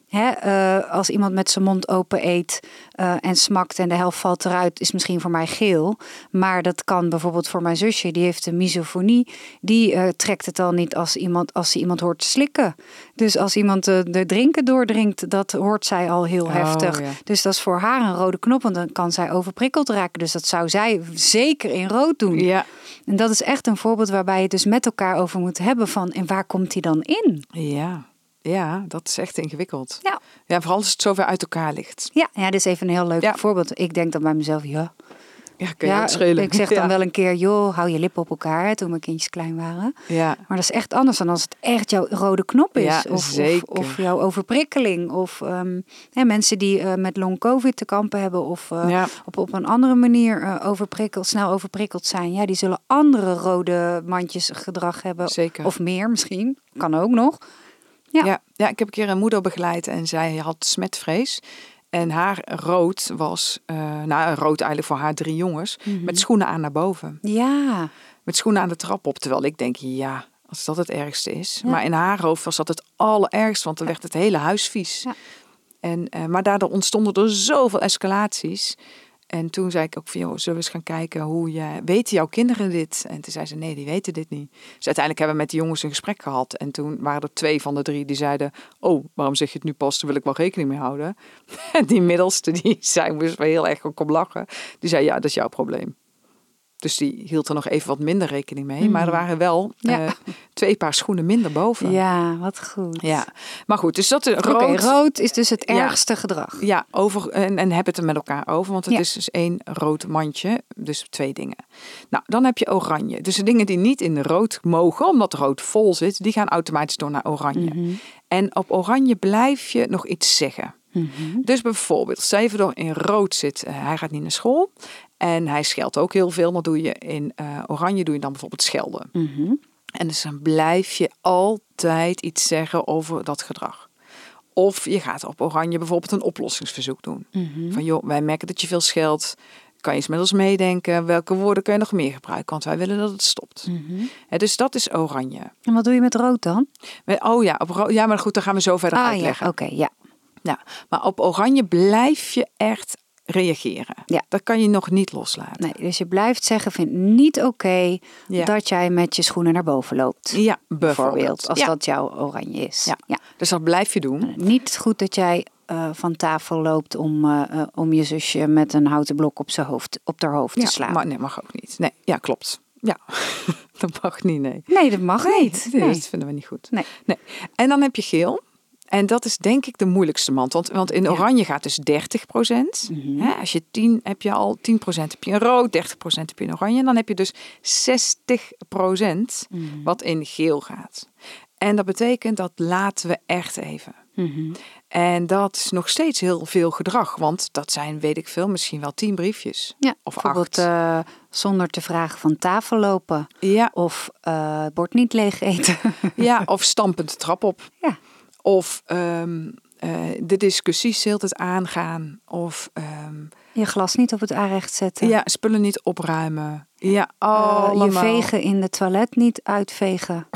Hè, uh, als iemand met zijn mond open eet uh, en smakt en de helft valt eruit, is misschien voor mij geel. Maar dat kan bijvoorbeeld voor mijn zusje, die heeft een misofonie. Die uh, trekt het al niet als iemand als ze iemand hoort slikken. Dus als iemand uh, de drinken doordrinkt, dat hoort zij al heel oh, heftig. Ja. Dus dat is voor haar een rode knop, want dan kan zij overprikkeld raken. Dus dat zou zij zeker in rood doen. Ja. En dat is echt een voorbeeld waarbij je het dus met elkaar over moet hebben van, en waar komt die dan in? Ja. Ja, dat is echt ingewikkeld. Ja. Ja, vooral als het zo ver uit elkaar ligt. Ja, ja, dit is even een heel leuk ja. voorbeeld. Ik denk dan bij mezelf, ja. Ja, kun je ja, het schelen. Ik zeg dan ja. wel een keer, joh, hou je lippen op elkaar, toen mijn kindjes klein waren. Ja. Maar dat is echt anders dan als het echt jouw rode knop is. Ja, of, zeker. Of, of jouw overprikkeling. Of um, hè, mensen die uh, met long covid te kampen hebben. Of uh, ja. op, op een andere manier uh, overprikkeld, snel overprikkeld zijn. Ja, die zullen andere rode mandjes gedrag hebben. Zeker. Of meer misschien. Kan ook nog. Ja. Ja, ja, ik heb een keer een moeder begeleid en zij had smetvrees. En haar rood was, uh, nou rood eigenlijk voor haar drie jongens, mm-hmm. met schoenen aan naar boven. Ja. Met schoenen aan de trap op. Terwijl ik denk, ja, als dat het ergste is. Ja. Maar in haar hoofd was dat het allerergst, want dan werd het hele huis vies. Ja. En, uh, maar daardoor ontstonden er zoveel escalaties. En toen zei ik ook van, joh, zullen we eens gaan kijken hoe je... Weten jouw kinderen dit? En toen zei ze, nee, die weten dit niet. Dus uiteindelijk hebben we met die jongens een gesprek gehad. En toen waren er twee van de drie die zeiden... Oh, waarom zeg je het nu pas? Daar wil ik wel rekening mee houden. En die middelste, die zei, moest wel heel erg ook om lachen. Die zei, ja, dat is jouw probleem. Dus die hield er nog even wat minder rekening mee. Mm. Maar er waren wel ja. uh, twee paar schoenen minder boven. Ja, wat goed. Ja, maar goed, dus dat is rood. Okay, rood is dus het ergste ja, gedrag. Ja, over, en, en heb het er met elkaar over. Want het ja. is dus één rood mandje. Dus twee dingen. Nou, dan heb je oranje. Dus de dingen die niet in rood mogen, omdat rood vol zit, die gaan automatisch door naar oranje. Mm-hmm. En op oranje blijf je nog iets zeggen. Mm-hmm. Dus bijvoorbeeld, stel je door in rood zit, uh, hij gaat niet naar school. En hij scheldt ook heel veel. Dan doe je in uh, oranje doe je dan bijvoorbeeld schelden. Mm-hmm. En dus dan blijf je altijd iets zeggen over dat gedrag. Of je gaat op oranje bijvoorbeeld een oplossingsverzoek doen. Mm-hmm. Van joh, wij merken dat je veel scheldt. Kan je eens met ons meedenken? Welke woorden kun je nog meer gebruiken? Want wij willen dat het stopt. Mm-hmm. Ja, dus dat is oranje. En wat doe je met rood dan? Oh ja, op ro- ja, maar goed, dan gaan we zo verder ah, uitleggen. Ja, oké, okay, ja. Nou, maar op oranje blijf je echt reageren. Ja. Dat kan je nog niet loslaten. Nee, dus je blijft zeggen, vind het niet oké okay ja. dat jij met je schoenen naar boven loopt. Ja, bijvoorbeeld. bijvoorbeeld als ja. dat jouw oranje is. Ja. Ja. Dus dat blijf je doen. Niet goed dat jij uh, van tafel loopt om, uh, uh, om je zusje met een houten blok op, zijn hoofd, op haar hoofd ja, te slaan. Maar nee, mag ook niet. Nee, ja, klopt. Ja, dat mag niet, nee. Nee, dat mag nee, niet. Nee, nee. Dat vinden we niet goed. Nee. Nee. En dan heb je geel. En dat is denk ik de moeilijkste mand. Want, want in oranje ja. gaat dus dertig procent. Mm-hmm. Hè, als je tien heb je al tien procent heb je in rood, dertig procent heb je in oranje. En dan heb je dus zestig procent mm-hmm. wat in geel gaat. En dat betekent dat laten we echt even. Mm-hmm. En dat is nog steeds heel veel gedrag. Want dat zijn, weet ik veel, misschien wel tien briefjes. Ja, of bijvoorbeeld acht. Uh, zonder te vragen van tafel lopen. Ja. Of uh, bord niet leeg eten. Ja, of stampend de trap op. Ja. Of um, uh, de discussies heel het aangaan. Of um, je glas niet op het aanrecht zetten. Ja, spullen niet opruimen. Ja, allemaal. Uh, je vegen in de toilet niet uitvegen.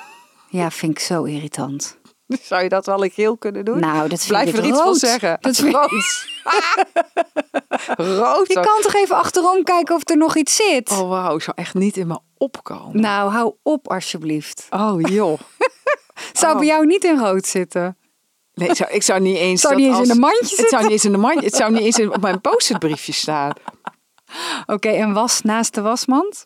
Ja, vind ik zo irritant. Zou je dat wel in geel kunnen doen? Nou, dat vind Blijf ik er rood. iets van zeggen. Dat is rood. Rood. Je kan toch even achterom kijken of er nog iets zit? Oh wauw, ik zou echt niet in me opkomen. Nou, hou op alsjeblieft. Oh joh. Zou oh. bij jou niet in rood zitten? Nee, ik zou, ik zou niet eens... Zou niet eens als, in een mandje zitten? Het zou niet eens in een mandje. Het zou niet eens in, op mijn post-it briefje staan. Oké, okay, en was naast de wasmand?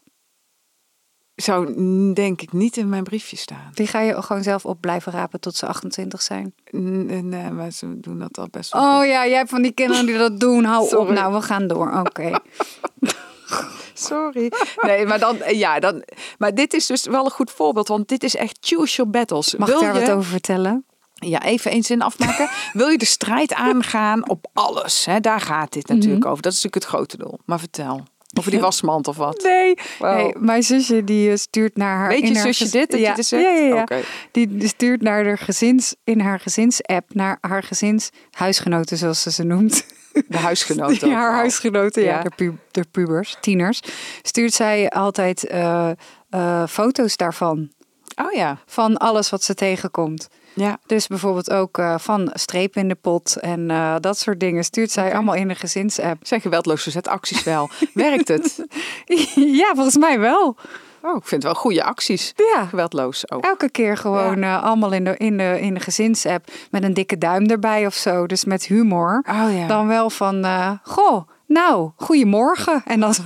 Zou denk ik niet in mijn briefje staan. Die ga je gewoon zelf op blijven rapen tot ze achtentwintig zijn? Nee, nee, maar ze doen dat al best wel Oh goed. ja, jij hebt van die kinderen die dat doen. Hou Sorry. op, nou we gaan door. Oké. Okay. Sorry. Nee, maar dan, ja, dan, maar dit is dus wel een goed voorbeeld, want dit is echt choose your battles. Mag Wil ik daar je, wat over vertellen? Ja, even één zin afmaken. Wil je de strijd aangaan op alles? Hè? Daar gaat dit natuurlijk mm-hmm. over. Dat is natuurlijk het grote doel. Maar vertel. Over die wasmand of wat? Nee, wow. nee mijn zusje die stuurt naar haar... Weet je zusje gez... dit? Dat ja. je dit ja, ja, ja. Okay. Die stuurt naar haar gezins, in haar gezins-app naar haar gezins huisgenoten, zoals ze ze noemt. De huisgenoten. Ja, haar wow. huisgenoten, ja, ja. de, pu- de pubers, tieners. Stuurt zij altijd uh, uh, foto's daarvan. Oh ja. Van alles wat ze tegenkomt. Ja. Dus bijvoorbeeld ook uh, van streep in de pot en uh, dat soort dingen stuurt zij okay. allemaal in de gezinsapp. Zijn geweldloos verzet acties wel. Werkt het? Ja, volgens mij wel. Oh, ik vind het wel goede acties. Ja. Geweldloos ook. Elke keer gewoon ja. uh, allemaal in de, in, de, in de gezinsapp met een dikke duim erbij of zo. Dus met humor. Oh, ja. Dan wel van, uh, goh, nou, goedemorgen. En dan zo.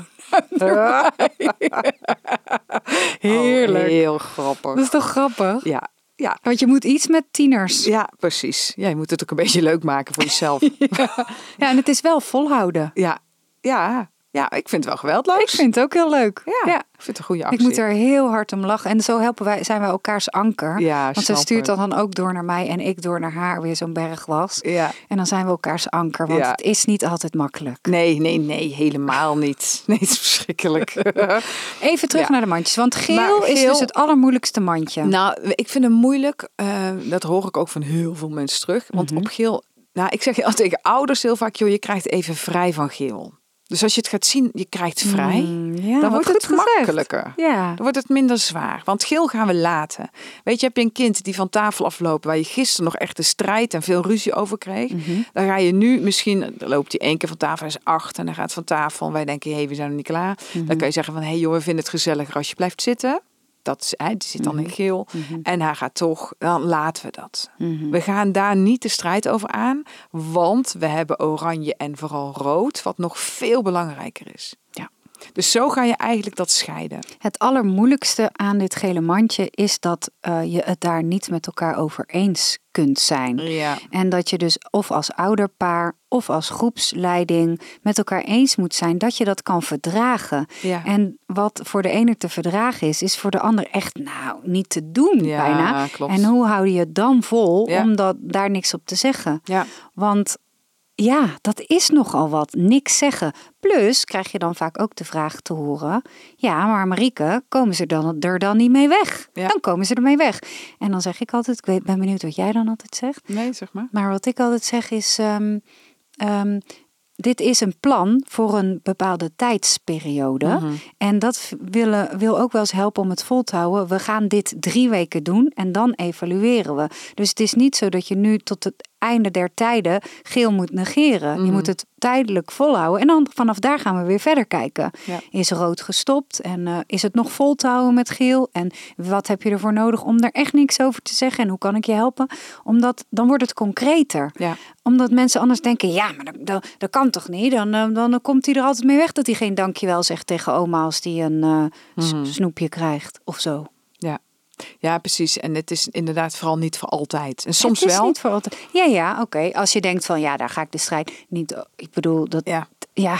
Heerlijk. Oh, heel grappig. Dat is toch grappig? Ja. Ja. Want je moet iets met tieners. Ja, precies. Ja, je moet het ook een beetje leuk maken voor jezelf. ja. ja, en het is wel volhouden. Ja, ja. Ja, ik vind het wel geweldloos. Ik vind het ook heel leuk. Ja, ja. Ik vind het een goede actie. Ik moet er heel hard om lachen. En zo helpen wij, zijn wij elkaars anker. Ja, want ze stuurt dan, dan ook door naar mij en ik door naar haar weer zo'n berg was. Ja. En dan zijn we elkaars anker. Want ja. het is niet altijd makkelijk. Nee, nee, nee. Helemaal niet. Nee, het is verschrikkelijk. Even terug ja. naar de mandjes. Want geel, geel is dus het allermoeilijkste mandje. Nou, ik vind het moeilijk. Uh, dat hoor ik ook van heel veel mensen terug. Want mm-hmm. op geel... Nou, ik zeg al tegen ouders heel vaak, joh, je krijgt even vrij van geel. Dus als je het gaat zien, je krijgt vrij, mm, ja, dan wordt het makkelijker. Ja. Dan wordt het minder zwaar. Want geel gaan we laten. Weet je, heb je een kind die van tafel afloopt, waar je gisteren nog echt een strijd en veel ruzie over kreeg. Mm-hmm. Dan ga je nu misschien, dan loopt hij één keer van tafel, hij is acht en dan gaat van tafel. En wij denken, hé, hey, we zijn nog niet klaar. Mm-hmm. Dan kan je zeggen van, hé hey, joh, we vinden het gezelliger als je blijft zitten. Dat is, hij zit dan in geel. Mm-hmm. En hij gaat toch, dan laten we dat. Mm-hmm. We gaan daar niet de strijd over aan. Want we hebben oranje en vooral rood. Wat nog veel belangrijker is. Ja. Dus zo ga je eigenlijk dat scheiden. Het allermoeilijkste aan dit gele mandje is dat uh, je het daar niet met elkaar over eens kunt zijn. Ja. En dat je dus of als ouderpaar of als groepsleiding met elkaar eens moet zijn dat je dat kan verdragen. Ja. En wat voor de ene te verdragen is, is voor de ander echt nou niet te doen ja, bijna. Klopt. En hoe hou je het dan vol ja. om dat, daar niks op te zeggen? Ja. Want ja, dat is nogal wat. Niks zeggen. Plus krijg je dan vaak ook de vraag te horen. Ja, maar Marieke, komen ze dan, er dan niet mee weg? Ja. Dan komen ze ermee weg. En dan zeg ik altijd, ik weet, ben benieuwd wat jij dan altijd zegt. Nee, zeg maar. Maar wat ik altijd zeg is, um, um, dit is een plan voor een bepaalde tijdsperiode. Mm-hmm. En dat willen, wil ook wel eens helpen om het vol te houden. We gaan dit drie weken doen en dan evalueren we. Dus het is niet zo dat je nu tot het einde der tijden geel moet negeren. Mm-hmm. Je moet het tijdelijk volhouden. En dan vanaf daar gaan we weer verder kijken. Ja. Is rood gestopt? En uh, is het nog vol te houden met geel? En wat heb je ervoor nodig om er echt niks over te zeggen? En hoe kan ik je helpen? Omdat dan wordt het concreter. Ja. Omdat mensen anders denken, ja, maar dat, dat, dat kan toch niet? Dan, dan, dan komt hij er altijd mee weg dat hij geen dankjewel zegt tegen oma als die een uh, mm-hmm. snoepje krijgt of zo. Ja. Ja, precies. En het is inderdaad vooral niet voor altijd. En soms het is wel. Niet voor altijd. Ja, ja, oké. Okay. Als je denkt van, ja, daar ga ik de strijd niet. Ik bedoel dat. Ja. Ja.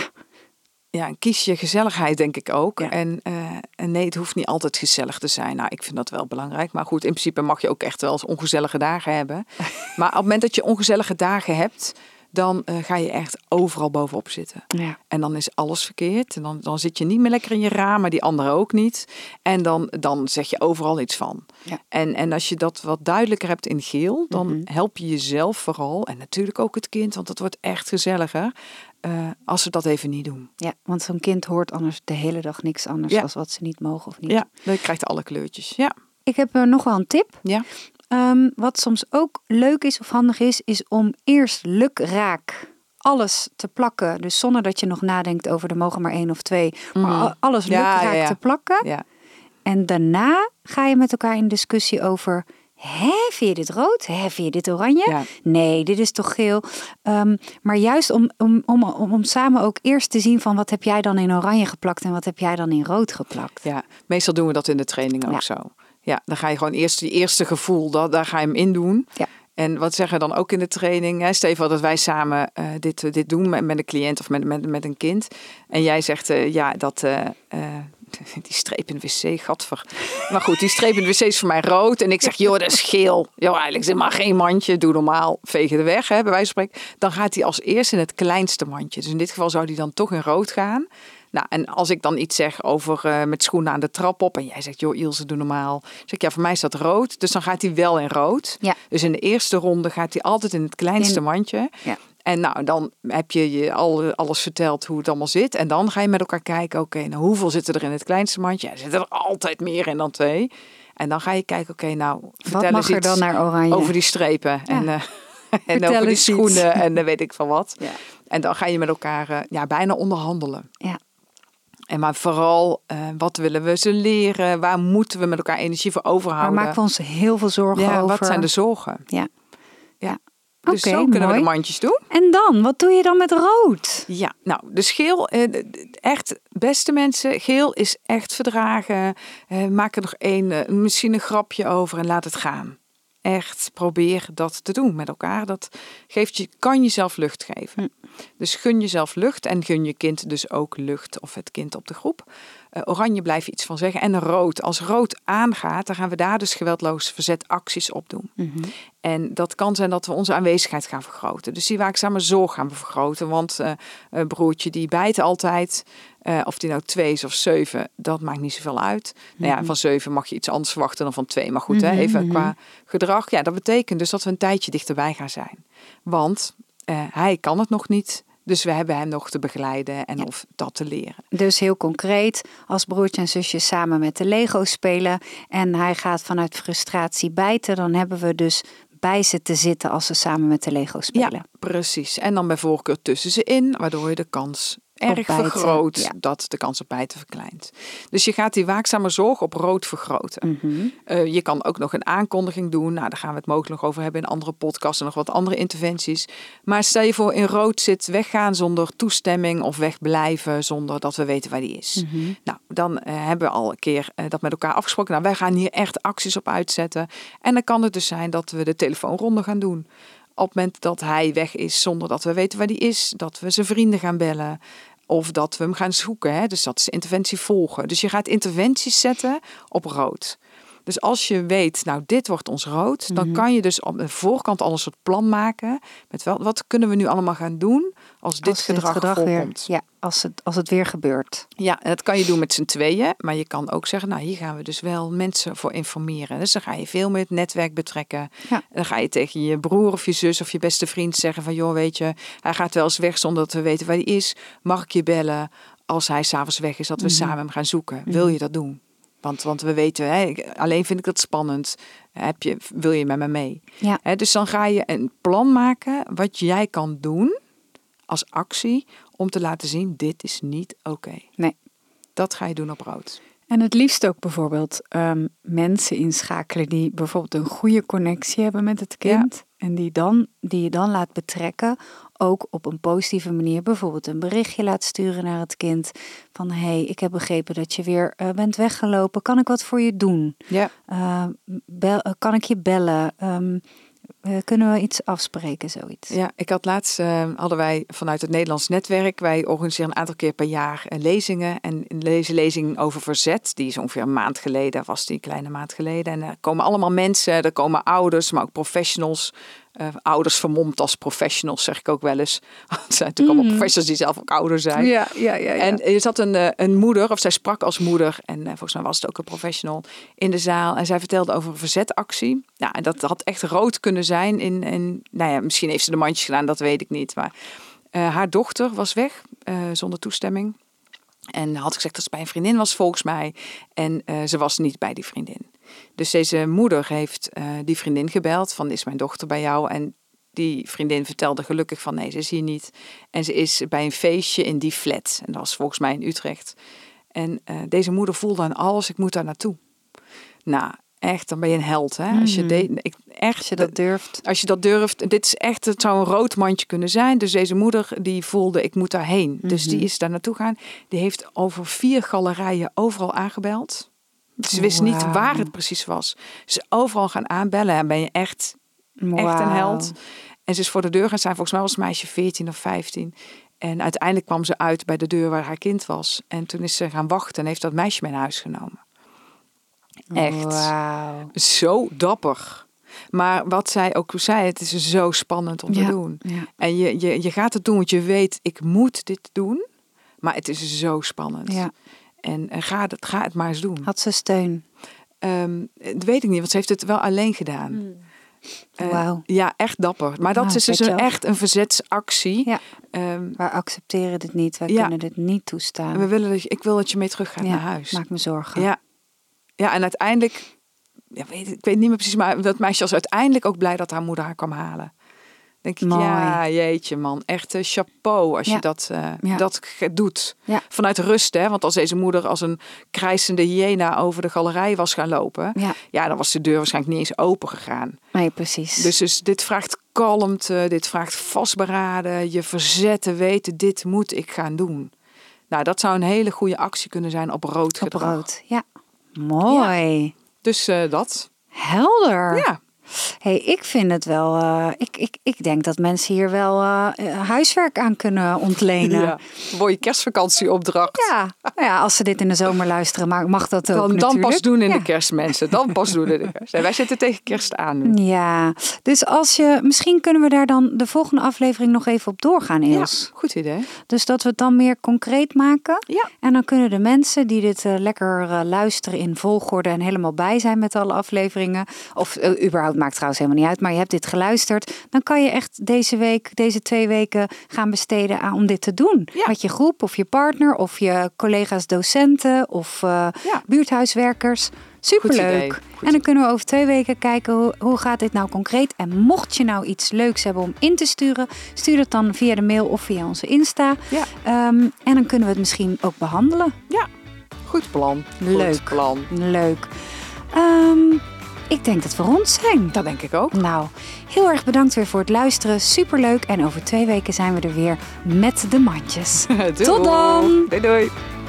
Ja, en kies je gezelligheid, denk ik ook. Ja. En, uh, en nee, het hoeft niet altijd gezellig te zijn. Nou, ik vind dat wel belangrijk. Maar goed, in principe mag je ook echt wel eens ongezellige dagen hebben. Maar op het moment dat je ongezellige dagen hebt, dan uh, ga je echt overal bovenop zitten. Ja. En dan is alles verkeerd. En dan, dan zit je niet meer lekker in je raam, maar die anderen ook niet. En dan, dan zeg je overal iets van. Ja. En, en als je dat wat duidelijker hebt in geel, dan mm-hmm. help je jezelf vooral. En natuurlijk ook het kind, want het wordt echt gezelliger. Uh, als ze dat even niet doen. Ja, want zo'n kind hoort anders de hele dag niks anders ja. als wat ze niet mogen of niet. Ja, dan krijgt alle kleurtjes. Ja. Ik heb uh, nog wel een tip. Ja. Um, wat soms ook leuk is of handig is, is om eerst lukraak alles te plakken. Dus zonder dat je nog nadenkt over er mogen maar één of twee. Maar mm. alles lukraak ja, ja, ja. te plakken. Ja. En daarna ga je met elkaar in discussie over, hè, vind je dit rood? Hè, vind je dit oranje? Ja. Nee, dit is toch geel? Um, maar juist om, om, om, om, om samen ook eerst te zien van wat heb jij dan in oranje geplakt en wat heb jij dan in rood geplakt. Ja, meestal doen we dat in de training ook ja. zo. Ja, dan ga je gewoon eerst die eerste gevoel, dat, daar ga je hem in doen. Ja. En wat zeggen we dan ook in de training? Hè? Stel je voor dat wij samen uh, dit, dit doen met, met een cliënt of met, met, met een kind. En jij zegt, uh, ja, dat... Uh, uh, die streep in de wc, gadver. Maar goed, die streep in de wc is voor mij rood. En ik zeg, joh, dat is geel. Joh, eigenlijk is maar geen mandje. Doe normaal, vegen de weg, hè, bij wijze van spreken. Dan gaat hij als eerste in het kleinste mandje. Dus in dit geval zou die dan toch in rood gaan. Nou, en als ik dan iets zeg over uh, met schoenen aan de trap op. En jij zegt, joh, Ilse, doe normaal. Dan zeg ik, ja, voor mij is dat rood. Dus dan gaat hij wel in rood. Ja. Dus in de eerste ronde gaat hij altijd in het kleinste in... mandje. Ja. En nou, dan heb je je al, alles verteld hoe het allemaal zit. En dan ga je met elkaar kijken, oké, okay, nou hoeveel zitten er in het kleinste mandje? Ja, er zitten er altijd meer in dan twee. En dan ga je kijken, oké, okay, nou, vertel wat mag eens er iets dan naar oranje? over die strepen. Ja. En, uh, en over die schoenen iets. En uh, weet ik van wat. Ja. En dan ga je met elkaar uh, ja, bijna onderhandelen. Ja. En maar vooral, uh, wat willen we ze leren? Waar moeten we met elkaar energie voor overhouden? Maar maken we ons heel veel zorgen ja, over? Wat zijn de zorgen? Ja. Ja. Oké, dus zo kunnen mooi. we de mandjes doen. En dan? Wat doe je dan met rood? Ja, nou, dus geel, echt, beste mensen, geel is echt verdragen. Maak er nog één, misschien een grapje over en laat het gaan. Echt, probeer dat te doen met elkaar. Dat geeft je, kan jezelf lucht geven. Hm. Dus gun jezelf lucht en gun je kind dus ook lucht of het kind op de groep. Uh, oranje blijf je iets van zeggen. En rood. Als rood aangaat, dan gaan we daar dus geweldloos verzetacties op doen. Mm-hmm. En dat kan zijn dat we onze aanwezigheid gaan vergroten. Dus die waakzame zorg gaan we vergroten. Want uh, een broertje die bijt altijd. Uh, of die nou twee is of zeven, dat maakt niet zoveel uit. Mm-hmm. Nou ja, van zeven mag je iets anders verwachten dan van twee. Maar goed, mm-hmm. hè, even qua gedrag. Ja, dat betekent dus dat we een tijdje dichterbij gaan zijn. Want uh, hij kan het nog niet. Dus we hebben hem nog te begeleiden en ja. of dat te leren. Dus heel concreet, als broertje en zusje samen met de Lego spelen en hij gaat vanuit frustratie bijten, dan hebben we dus bij ze te zitten als ze samen met de Lego spelen. Ja, precies. En dan bij voorkeur tussen ze in, waardoor je de kans erg vergroot ja. dat de kans op bijten verkleint. Dus je gaat die waakzame zorg op rood vergroten. Mm-hmm. Uh, je kan ook nog een aankondiging doen. Nou, daar gaan we het mogelijk nog over hebben in andere podcasts en nog wat andere interventies. Maar stel je voor in rood zit weggaan zonder toestemming of wegblijven zonder dat we weten waar die is. Mm-hmm. Nou, dan uh, hebben we al een keer uh, dat met elkaar afgesproken. Nou, wij gaan hier echt acties op uitzetten. En dan kan het dus zijn dat we de telefoonronde gaan doen. Op het moment dat hij weg is zonder dat we weten waar die is. Dat we zijn vrienden gaan bellen. Of dat we hem gaan zoeken. Hè? Dus dat is interventie volgen. Dus je gaat interventies zetten op rood. Dus als je weet, nou dit wordt ons rood. Mm-hmm. Dan kan je dus op de voorkant al een soort plan maken. Met wel, wat kunnen we nu allemaal gaan doen als dit als gedrag, gedrag voorkomt. Weer, ja, als het, als het weer gebeurt. Ja, en dat kan je doen met z'n tweeën. Maar je kan ook zeggen, nou hier gaan we dus wel mensen voor informeren. Dus dan ga je veel meer het netwerk betrekken. Ja. En dan ga je tegen je broer of je zus of je beste vriend zeggen van, joh weet je, hij gaat wel eens weg zonder dat we weten waar hij is. Mag ik je bellen als hij 's avonds weg is, dat we mm-hmm. samen hem gaan zoeken? Mm-hmm. Wil je dat doen? Want, want we weten, hè, alleen vind ik dat spannend. Heb je, wil je met me mee? Ja. Hè, dus dan ga je een plan maken wat jij kan doen als actie om te laten zien, dit is niet oké. Okay. Nee. Dat ga je doen op rood. En het liefst ook bijvoorbeeld um, mensen inschakelen die bijvoorbeeld een goede connectie hebben met het kind. Ja. En die, dan, die je dan laat betrekken, ook op een positieve manier. Bijvoorbeeld een berichtje laat sturen naar het kind. Van, hé, hey, ik heb begrepen dat je weer uh, bent weggelopen. Kan ik wat voor je doen? Ja. Uh, bel, uh, kan ik je bellen? Um, Uh, kunnen we iets afspreken, zoiets? Ja, ik had laatst, uh, hadden wij vanuit het Nederlands netwerk, wij organiseren een aantal keer per jaar uh, lezingen. En deze lezing over verzet, die is ongeveer een maand geleden, was die een kleine maand geleden. En er komen allemaal mensen, er komen ouders, maar ook professionals. Uh, ouders vermomd als professionals, zeg ik ook wel eens. Er zijn natuurlijk mm. allemaal professionals die zelf ook ouder zijn. Ja, ja, ja, ja. En er zat een, een moeder, of zij sprak als moeder, en uh, volgens mij was het ook een professional, in de zaal. En zij vertelde over een verzetactie. Nou, en dat had echt rood kunnen zijn. In, in, nou ja, misschien heeft ze de mandjes gedaan, dat weet ik niet. Maar uh, haar dochter was weg, uh, zonder toestemming. En had gezegd dat ze bij een vriendin was, volgens mij. En uh, ze was niet bij die vriendin. Dus deze moeder heeft uh, die vriendin gebeld van, is mijn dochter bij jou? En die vriendin vertelde gelukkig van, nee, ze is hier niet. En ze is bij een feestje in die flat. En dat was volgens mij in Utrecht. En uh, deze moeder voelde aan alles, ik moet daar naartoe. Nou, echt, dan ben je een held, hè? Mm-hmm. Als je de, ik, echt, als je dat durft. Als je dat durft. Dit is echt, het zou een rood mandje kunnen zijn. Dus deze moeder, die voelde, ik moet daarheen. Mm-hmm. Dus die is daar naartoe gaan. Die heeft over vier galerijen overal aangebeld. Ze wist wow. niet waar het precies was. Ze is overal gaan aanbellen en ben je echt, wow. echt een held. En ze is voor de deur gaan staan. Volgens mij was het meisje veertien of vijftien. En uiteindelijk kwam ze uit bij de deur waar haar kind was. En toen is ze gaan wachten en heeft dat meisje mee naar huis genomen. Echt. Wow. Zo dapper. Maar wat zij ook zei, het is zo spannend om ja. te doen. Ja. En je, je, je gaat het doen, want je weet, ik moet dit doen. Maar het is zo spannend. Ja. En uh, ga, het, ga het maar eens doen. Had ze steun? Um, dat weet ik niet, want ze heeft het wel alleen gedaan. Mm. Uh, Wauw. Ja, echt dapper. Maar dat wow, is dus een, echt een verzetsactie. Ja. Um, wij accepteren dit niet. Wij ja. kunnen dit niet toestaan. We willen dat je, ik wil dat je mee terug gaat ja, naar huis. Maak me zorgen. Ja. Ja, en uiteindelijk ja, weet, ik weet niet meer precies, maar dat meisje was uiteindelijk ook blij dat haar moeder haar kwam halen. Denk ik, Mooi. ja, jeetje man, echt uh, chapeau als ja. je dat, uh, ja. dat doet. Ja. Vanuit rust, hè, want als deze moeder als een krijsende hyena over de galerij was gaan lopen, ja. ja, dan was de deur waarschijnlijk niet eens open gegaan. Nee, precies. Dus, dus dit vraagt kalmte, dit vraagt vastberaden, je verzetten, weten, dit moet ik gaan doen. Nou, dat zou een hele goede actie kunnen zijn op rood gedrag. Op rood, ja. Mooi. Ja. Dus uh, dat. Helder. Ja. Hey, ik vind het wel. Uh, ik, ik, ik denk dat mensen hier wel uh, huiswerk aan kunnen ontlenen. Ja, mooie kerstvakantieopdracht. Ja, nou ja, als ze dit in de zomer luisteren, mag, mag dat ook dan, natuurlijk. Dan pas doen in ja. de kerst, mensen. Dan pas doen in de kerst. En wij zitten tegen kerst aan nu. Ja, dus als je, misschien kunnen we daar dan de volgende aflevering nog even op doorgaan, Ils. Ja, goed idee. Dus dat we het dan meer concreet maken. Ja. En dan kunnen de mensen die dit uh, lekker uh, luisteren in volgorde en helemaal bij zijn met alle afleveringen. Of uh, überhaupt maakt trouwens helemaal niet uit, maar je hebt dit geluisterd. Dan kan je echt deze week, deze twee weken gaan besteden aan om dit te doen. Ja. Met je groep of je partner of je collega's docenten of uh, ja. buurthuiswerkers. Superleuk. En dan kunnen we over twee weken kijken hoe, hoe gaat dit nou concreet. En mocht je nou iets leuks hebben om in te sturen, stuur het dan via de mail of via onze Insta. Ja. Um, en dan kunnen we het misschien ook behandelen. Ja, goed plan. Leuk. Goed plan. Leuk. Um, ik denk dat we rond zijn. Dat denk ik ook. Nou, heel erg bedankt weer voor het luisteren. Superleuk. En over twee weken zijn we er weer met de mandjes. Doei. Tot dan. Doei doei.